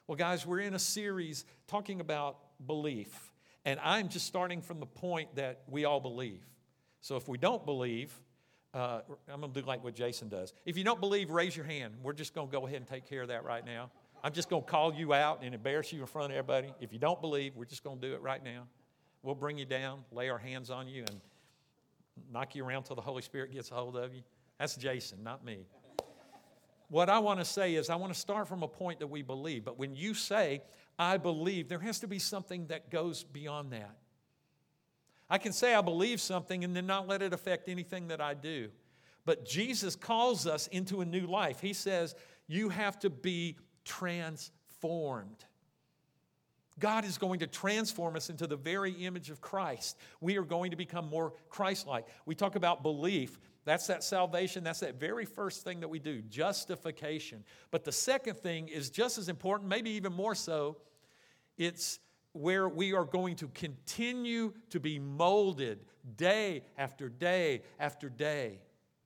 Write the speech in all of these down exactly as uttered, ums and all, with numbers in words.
Well, guys, we're in a series talking about belief. And I'm just starting from the point that we all believe. So if we don't believe, uh, I'm going to do like what Jason does. If you don't believe, raise your hand. We're just going to go ahead and take care of that right now. I'm just going to call you out and embarrass you in front of everybody. If you don't believe, we're just going to do it right now. We'll bring you down, lay our hands on you, and knock you around till the Holy Spirit gets a hold of you. That's Jason, not me. What I want to say is I want to start from a point that we believe. But when you say, I believe, there has to be something that goes beyond that. I can say I believe something and then not let it affect anything that I do. But Jesus calls us into a new life. He says, you have to be transformed. God is going to transform us into the very image of Christ. We are going to become more Christ-like. We talk about belief. That's that salvation. That's that very first thing that we do, justification. But the second thing is just as important, maybe even more so. It's where we are going to continue to be molded day after day after day.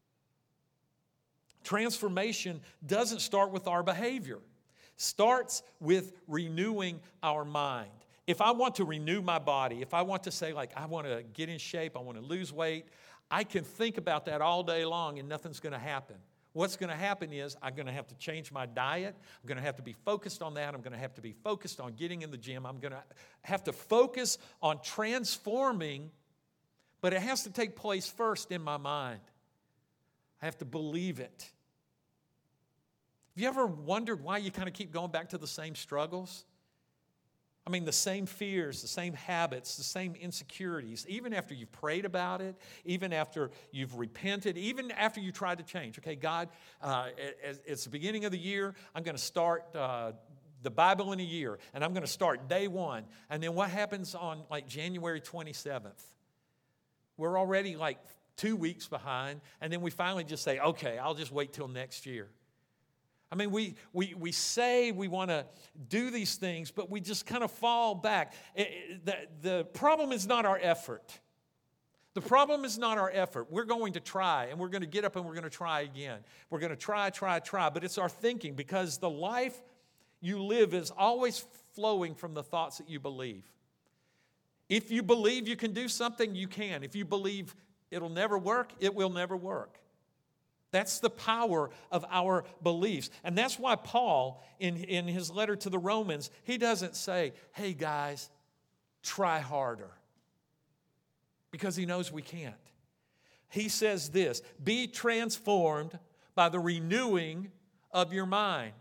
Transformation doesn't start with our behavior. Starts with renewing our mind. If I want to renew my body, if I want to say like, I want to get in shape, I want to lose weight, I can think about that all day long and nothing's going to happen. What's going to happen is I'm going to have to change my diet. I'm going to have to be focused on that. I'm going to have to be focused on getting in the gym. I'm going to have to focus on transforming, but it has to take place first in my mind. I have to believe it. Have you ever wondered why you kind of keep going back to the same struggles? I mean, the same fears, the same habits, the same insecurities, even after you've prayed about it, even after you've repented, even after you tried to change. Okay, God, uh, it's the beginning of the year. I'm going to start uh, the Bible in a year, and I'm going to start day one. And then what happens on like January twenty-seventh? We're already like two weeks behind, and then we finally just say, okay, I'll just wait till next year. I mean, we, we, we say we want to do these things, but we just kind of fall back. It, it, the, the problem is not our effort. The problem is not our effort. We're going to try, and we're going to get up and we're going to try again. We're going to try, try, try, but it's our thinking, because the life you live is always flowing from the thoughts that you believe. If you believe you can do something, you can. If you believe it'll never work, it will never work. That's the power of our beliefs. And that's why Paul, in, in his letter to the Romans, he doesn't say, hey guys, try harder. Because he knows we can't. He says this, be transformed by the renewing of your mind.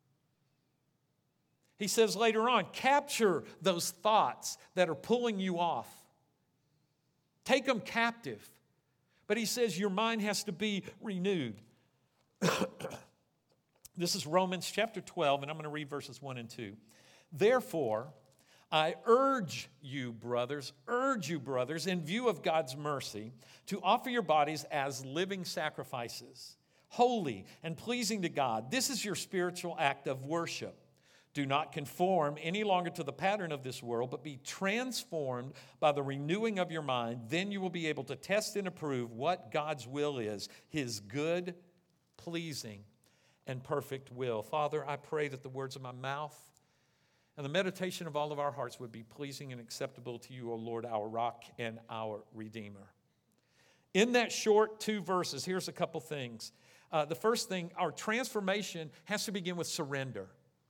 He says later on, capture those thoughts that are pulling you off. Take them captive. But he says your mind has to be renewed. This is Romans chapter twelve, and I'm going to read verses one and two. Therefore, I urge you, brothers, urge you, brothers, in view of God's mercy, to offer your bodies as living sacrifices, holy and pleasing to God. This is your spiritual act of worship. Do not conform any longer to the pattern of this world, but be transformed by the renewing of your mind. Then you will be able to test and approve what God's will is, His good, pleasing, and perfect will. Father, I pray that the words of my mouth and the meditation of all of our hearts would be pleasing and acceptable to you, O Lord, our rock and our Redeemer. In that short two verses, here's a couple things. Uh, the first thing, our transformation has to begin with surrender.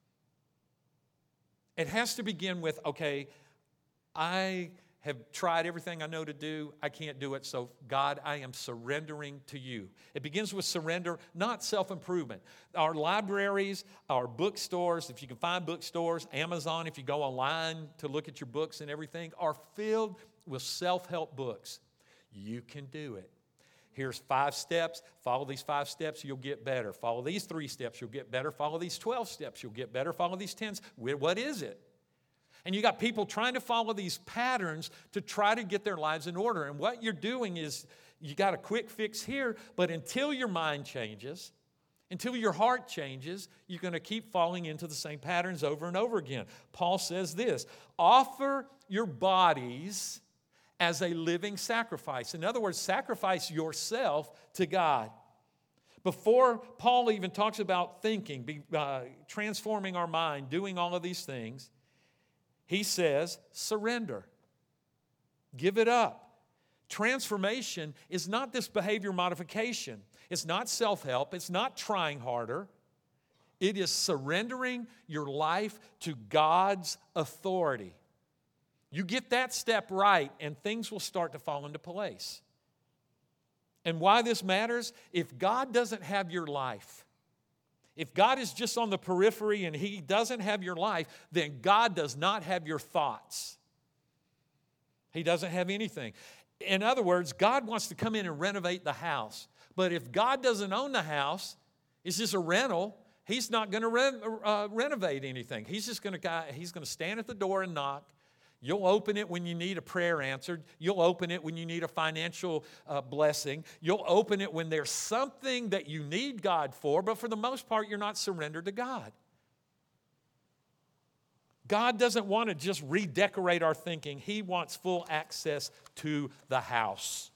It has to begin with, okay, I have tried everything I know to do. I can't do it. So, God, I am surrendering to you. It begins with surrender, not self-improvement. Our libraries, our bookstores, if you can find bookstores, Amazon, if you go online to look at your books and everything, are filled with self-help books. You can do it. Here's five steps. Follow these five steps, you'll get better. Follow these three steps, you'll get better. Follow these twelve steps, you'll get better. Follow these ten. What is it? And you got people trying to follow these patterns to try to get their lives in order. And what you're doing is you got a quick fix here, but until your mind changes, until your heart changes, you're going to keep falling into the same patterns over and over again. Paul says this, offer your bodies as a living sacrifice. In other words, sacrifice yourself to God. Before Paul even talks about thinking, be, uh, transforming our mind, doing all of these things, he says, surrender. Give it up. Transformation is not this behavior modification. It's not self-help. It's not trying harder. It is surrendering your life to God's authority. You get that step right, and things will start to fall into place. And why this matters, if God doesn't have your life, if God is just on the periphery and He doesn't have your life, then God does not have your thoughts. He doesn't have anything. In other words, God wants to come in and renovate the house. But if God doesn't own the house, it's just a rental, He's not going to re- uh, renovate anything. He's just going to He's going to stand at the door and knock. You'll open it when you need a prayer answered. You'll open it when you need a financial uh, blessing. You'll open it when there's something that you need God for, but for the most part, you're not surrendered to God. God doesn't want to just redecorate our thinking. He wants full access to the house.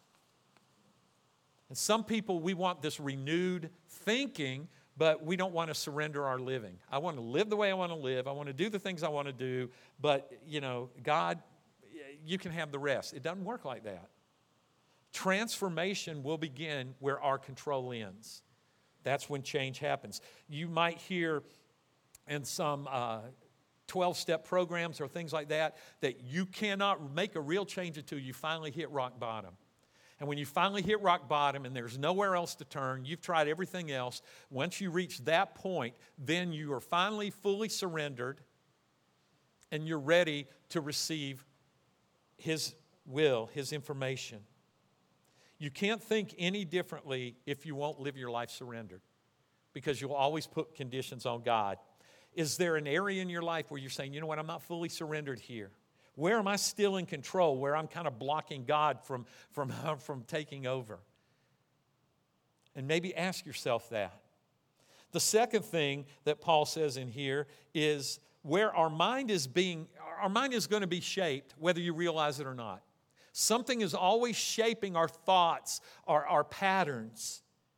And some people, we want this renewed thinking, but we don't want to surrender our living. I want to live the way I want to live. I want to do the things I want to do. But, you know, God, you can have the rest. It doesn't work like that. Transformation will begin where our control ends. That's when change happens. You might hear in some uh, twelve-step programs or things like that that you cannot make a real change until you finally hit rock bottom. And when you finally hit rock bottom and there's nowhere else to turn, you've tried everything else, once you reach that point, then you are finally fully surrendered and you're ready to receive His will, His information. You can't think any differently if you won't live your life surrendered, because you'll always put conditions on God. Is there an area in your life where you're saying, you know what, I'm not fully surrendered here? Where am I still in control, where I'm kind of blocking God from, from, from taking over? And maybe ask yourself that. The second thing that Paul says in here is where our mind is being, our mind is going to be shaped, whether you realize it or not. Something is always shaping our thoughts, our, our patterns.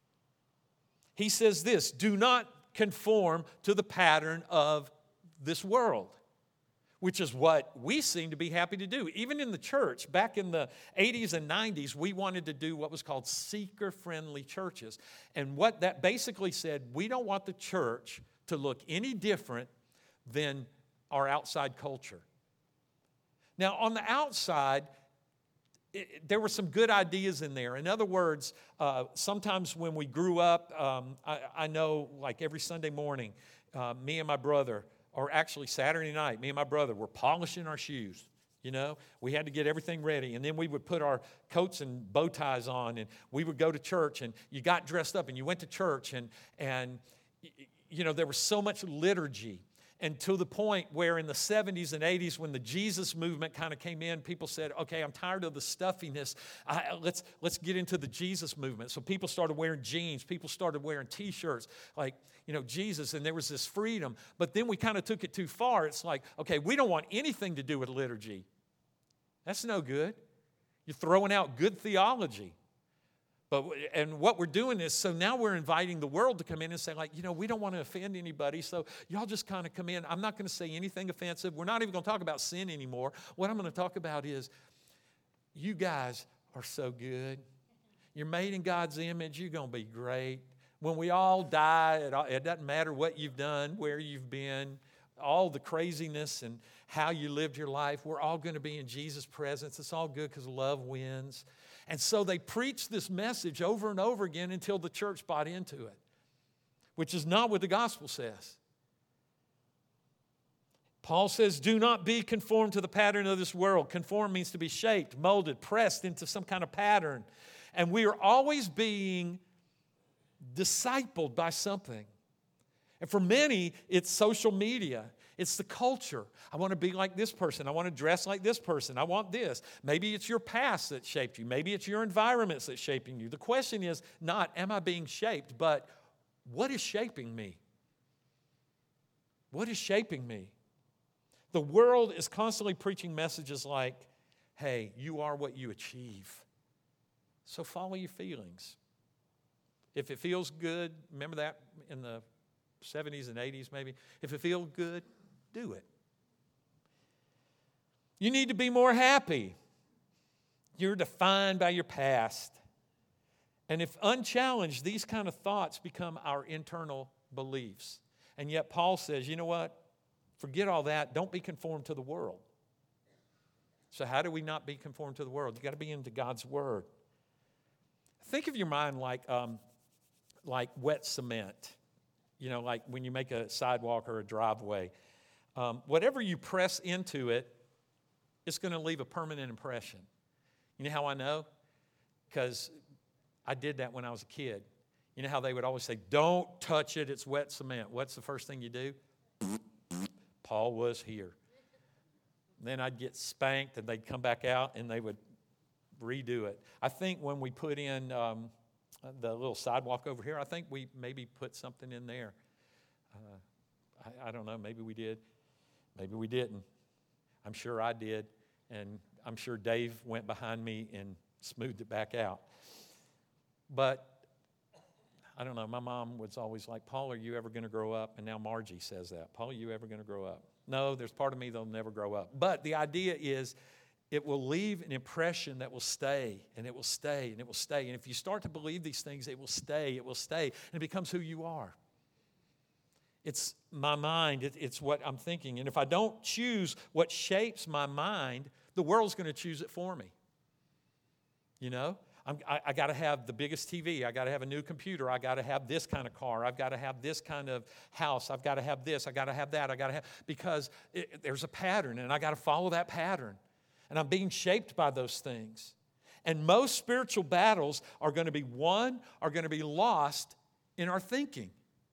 He says this, do not conform to the pattern of this world, which is what we seem to be happy to do. Even in the church, back in the eighties and nineties, we wanted to do what was called seeker-friendly churches. And what that basically said, we don't want the church to look any different than our outside culture. Now, on the outside, it, there were some good ideas in there. In other words, uh, sometimes when we grew up, um, I, I know like every Sunday morning, uh, me and my brother, or actually Saturday night, me and my brother were polishing our shoes. You know, we had to get everything ready. And then we would put our coats and bow ties on, and we would go to church, and you got dressed up and you went to church, and, and you know, there was so much liturgy. And to the point where in the seventies and eighties, when the Jesus movement kind of came in, people said, okay, I'm tired of the stuffiness. I, let's, let's get into the Jesus movement. So people started wearing jeans. People started wearing T-shirts like, you know, Jesus, and there was this freedom. But then we kind of took it too far. It's like, okay, we don't want anything to do with liturgy. That's no good. You're throwing out good theology. But, and what we're doing is, so now we're inviting the world to come in and say, like, you know, we don't want to offend anybody, so y'all just kind of come in. I'm not going to say anything offensive. We're not even going to talk about sin anymore. What I'm going to talk about is, you guys are so good. You're made in God's image. You're going to be great. When we all die, it, it doesn't matter what you've done, where you've been, all the craziness and how you lived your life. We're all going to be in Jesus' presence. It's all good because love wins. And so they preached this message over and over again until the church bought into it, which is not what the gospel says. Paul says, do not be conformed to the pattern of this world. Conform means to be shaped, molded, pressed into some kind of pattern. And we are always being discipled by something. And for many, it's social media. It's the culture. I want to be like this person. I want to dress like this person. I want this. Maybe it's your past that shaped you. Maybe it's your environments that's shaping you. The question is not, am I being shaped, but what is shaping me? What is shaping me? The world is constantly preaching messages like, hey, you are what you achieve. So follow your feelings. If it feels good, remember that in the seventies and eighties maybe? If it feels good, do it. You need to be more happy. You're defined by your past. And if unchallenged, these kind of thoughts become our internal beliefs. And yet Paul says, you know what? Forget all that. Don't be conformed to the world. So how do we not be conformed to the world? You've got to be into God's Word. Think of your mind like, um, like wet cement. You know, like when you make a sidewalk or a driveway. Um, whatever you press into it, it's going to leave a permanent impression. You know how I know? Because I did that when I was a kid. You know how they would always say, don't touch it, it's wet cement. What's the first thing you do? Paul was here. Then I'd get spanked and they'd come back out and they would redo it. I think when we put in um, the little sidewalk over here, I think we maybe put something in there. Uh, I, I don't know, maybe we did. Maybe we didn't. I'm sure I did. And I'm sure Dave went behind me and smoothed it back out. But I don't know, my mom was always like, Paul, are you ever going to grow up? And now Margie says that. Paul, are you ever going to grow up? No, there's part of me that'll never grow up. But the idea is it will leave an impression that will stay, and it will stay, and it will stay. And if you start to believe these things, it will stay, it will stay, and it becomes who you are. It's my mind, it, it's what I'm thinking. And if I don't choose what shapes my mind, the world's going to choose it for me. You know? I'm, I, I got to have the biggest T V. I got to have a new computer. I got to have this kind of car. I've got to have this kind of house. I've got to have this. I got to have that. I got to have, because it, there's a pattern, and I got to follow that pattern. And I'm being shaped by those things. And most spiritual battles are going to be won, are going to be lost in our thinking.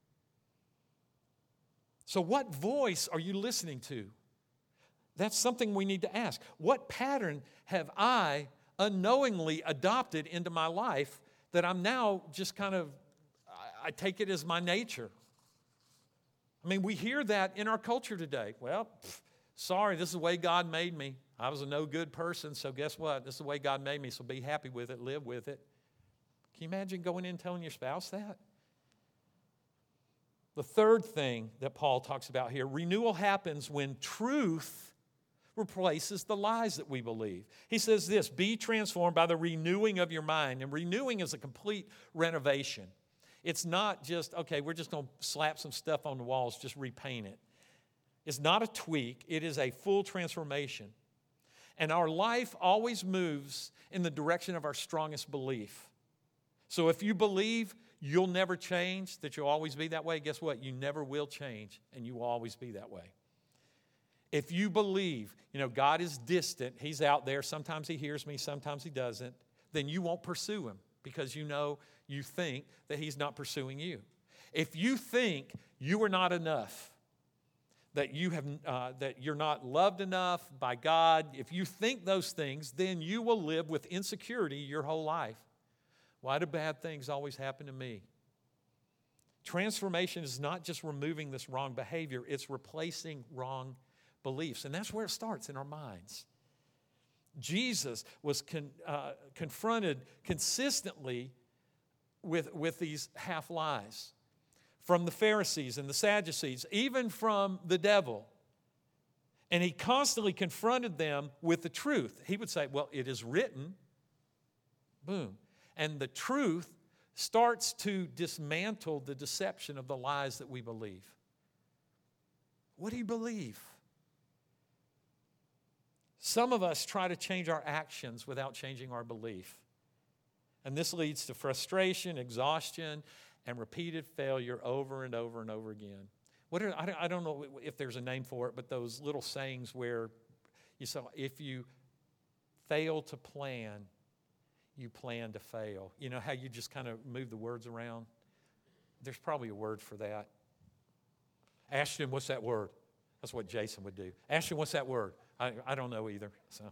So what voice are you listening to? That's something we need to ask. What pattern have I unknowingly adopted into my life that I'm now just kind of, I take it as my nature? I mean, we hear that in our culture today. Well, pff, sorry, this is the way God made me. I was a no good person, so guess what? This is the way God made me, so be happy with it, live with it. Can you imagine going in and telling your spouse that? The third thing that Paul talks about here, renewal happens when truth replaces the lies that we believe. He says this, be transformed by the renewing of your mind. And renewing is a complete renovation. It's not just, okay, we're just going to slap some stuff on the walls, just repaint it. It's not a tweak. It is a full transformation. And our life always moves in the direction of our strongest belief. So if you believe you'll never change, that you'll always be that way, guess what? You never will change, and you will always be that way. If you believe, you know, God is distant, He's out there, sometimes He hears me, sometimes He doesn't, then you won't pursue Him because you know, you think that He's not pursuing you. If you think you are not enough, that you have, uh, that you're not loved enough by God, if you think those things, then you will live with insecurity your whole life. Why do bad things always happen to me? Transformation is not just removing this wrong behavior, it's replacing wrong beliefs. And that's where it starts, in our minds. Jesus was con, uh, confronted consistently with, with these half lies from the Pharisees and the Sadducees, even from the devil. And He constantly confronted them with the truth. He would say, well, it is written. Boom. And the truth starts to dismantle the deception of the lies that we believe. What do you believe? Some of us try to change our actions without changing our belief. And this leads to frustration, exhaustion, and repeated failure over and over and over again. What are, I don't know if there's a name for it, but those little sayings where you say, if you fail to plan, you plan to fail. You know how you just kind of move the words around? There's probably a word for that. Ashton, what's that word? That's what Jason would do. Ashton, what's that word? I, I don't know either. So,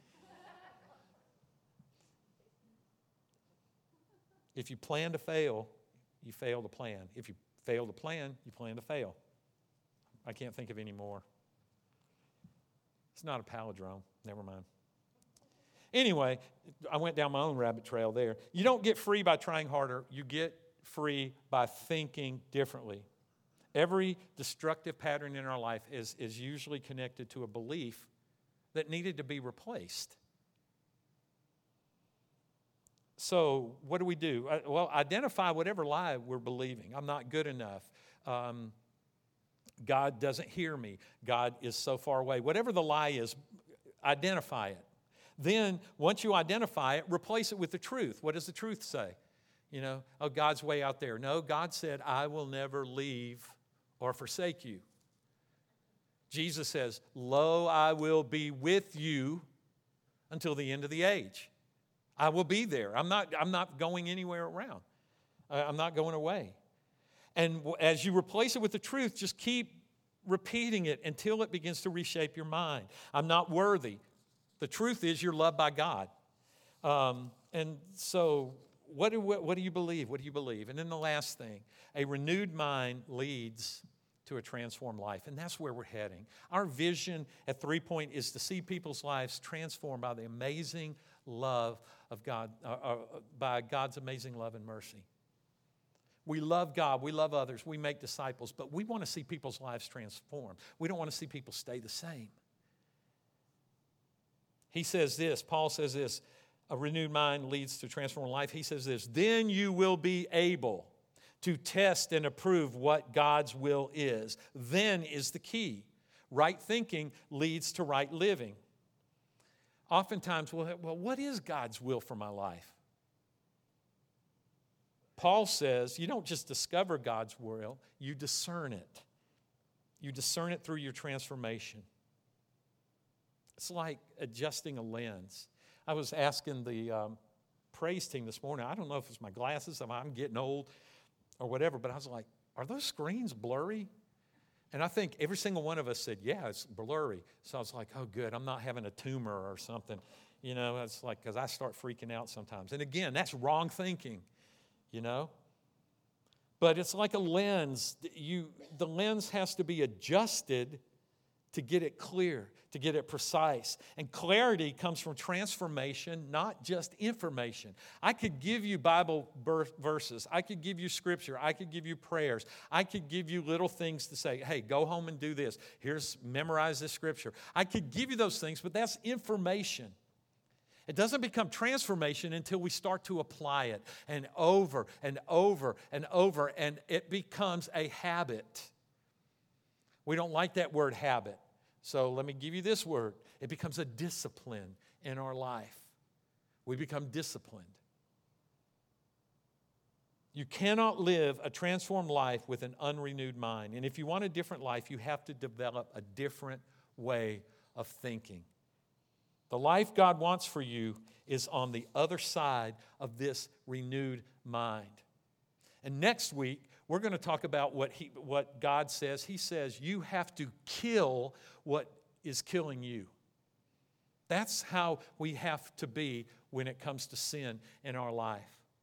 if you plan to fail, you fail to plan. If you fail to plan, you plan to fail. I can't think of any more. It's not a palindrome. Never mind. Anyway, I went down my own rabbit trail there. You don't get free by trying harder. You get free by thinking differently. Every destructive pattern in our life is, is usually connected to a belief that needed to be replaced. So what do we do? Well, identify whatever lie we're believing. I'm not good enough. Um, God doesn't hear me. God is so far away. Whatever the lie is, identify it. Then, once you identify it, replace it with the truth. What does the truth say? You know, oh, God's way out there. No, God said, I will never leave or forsake you. Jesus says, lo, I will be with you until the end of the age. I will be there. I'm not, I'm not going anywhere around. I'm not going away. And as you replace it with the truth, just keep repeating it until it begins to reshape your mind. I'm not worthy. The truth is you're loved by God. Um, and so what do, what, what do you believe? What do you believe? And then the last thing, a renewed mind leads to a transformed life. And that's where we're heading. Our vision at Three Point is to see people's lives transformed by the amazing love of God, uh, uh, by God's amazing love and mercy. We love God, we love others, we make disciples, but we want to see people's lives transformed. We don't want to see people stay the same. He says this, Paul says this, a renewed mind leads to transformed life. He says this, then you will be able to test and approve what God's will is. Then is the key. Right thinking leads to right living. Oftentimes we'll have, well, what is God's will for my life? Paul says you don't just discover God's will, you discern it. You discern it through your transformation. It's like adjusting a lens. I was asking the um, praise team this morning, I don't know if it's my glasses, if I'm getting old or whatever, but I was like, are those screens blurry? And I think every single one of us said, yeah, it's blurry. So I was like, oh, good, I'm not having a tumor or something. You know, it's like, because I start freaking out sometimes. And again, that's wrong thinking. You know? But it's like a lens. You, the lens has to be adjusted to get it clear, to get it precise. And clarity comes from transformation, not just information. I could give you Bible verses. I could give you scripture. I could give you prayers. I could give you little things to say, hey, go home and do this. Here's, memorize this scripture. I could give you those things, but that's information. It doesn't become transformation until we start to apply it and over and over and over, and it becomes a habit. We don't like that word habit, so let me give you this word. It becomes a discipline in our life. We become disciplined. You cannot live a transformed life with an unrenewed mind, and if you want a different life, you have to develop a different way of thinking. The life God wants for you is on the other side of this renewed mind. And next week, we're going to talk about what, he, what God says. He says you have to kill what is killing you. That's how we have to be when it comes to sin in our life.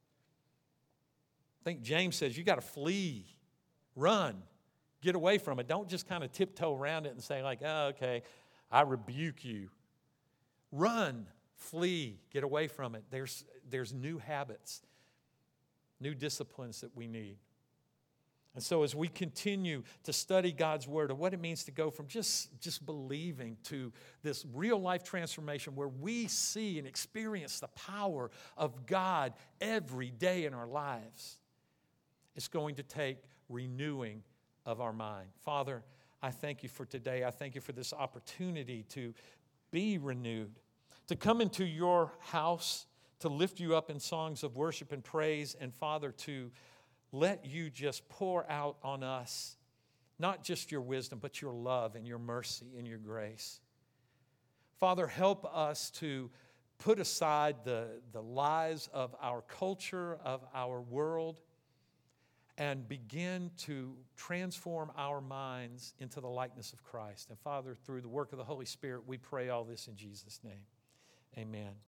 I think James says you got to flee, run, get away from it. Don't just kind of tiptoe around it and say like, oh, okay, I rebuke you. Run, flee, get away from it. There's, there's new habits, new disciplines that we need. And so as we continue to study God's Word and what it means to go from just, just believing to this real life transformation where we see and experience the power of God every day in our lives, it's going to take renewing of our mind. Father, I thank you for today. I thank you for this opportunity to be renewed, to come into your house, to lift you up in songs of worship and praise, and Father, to let you just pour out on us, not just your wisdom, but your love and your mercy and your grace. Father, help us to put aside the, the lies of our culture, of our world, and begin to transform our minds into the likeness of Christ. And Father, through the work of the Holy Spirit, we pray all this in Jesus' name. Amen.